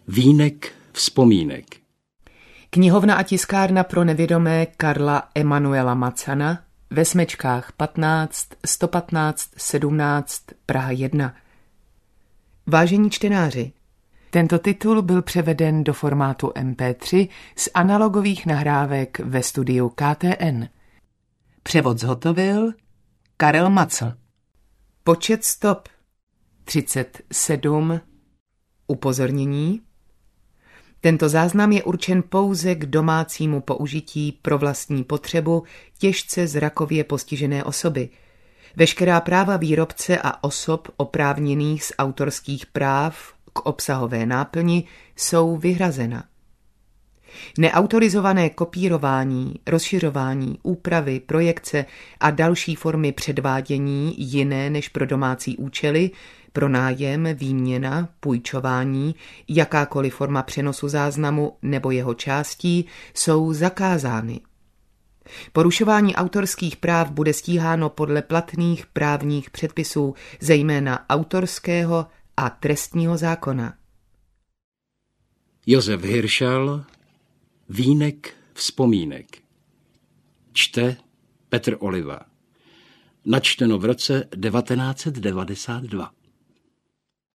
Vínek vzpomínek. Knihovna a tiskárna pro nevědomé Karla Emanuela Macana ve Smečkách 15 115 17 Praha 1. Vážení čtenáři, tento titul byl převeden do formátu MP3 z analogových nahrávek ve studiu KTN. Převod zhotovil Karel Macl. Počet stop 37. Upozornění: tento záznam je určen pouze k domácímu použití pro vlastní potřebu těžce zrakově postižené osoby. Veškerá práva výrobce a osob oprávněných z autorských práv k obsahové náplni jsou vyhrazena. Neautorizované kopírování, rozšiřování, úpravy, projekce a další formy předvádění jiné než pro domácí účely, pronájem, výměna, půjčování, jakákoliv forma přenosu záznamu nebo jeho částí jsou zakázány. Porušování autorských práv bude stíháno podle platných právních předpisů, zejména autorského a trestního zákona. Josef Hiršal, Vínek vzpomínek. Čte Petr Oliva. Načteno v roce 1992.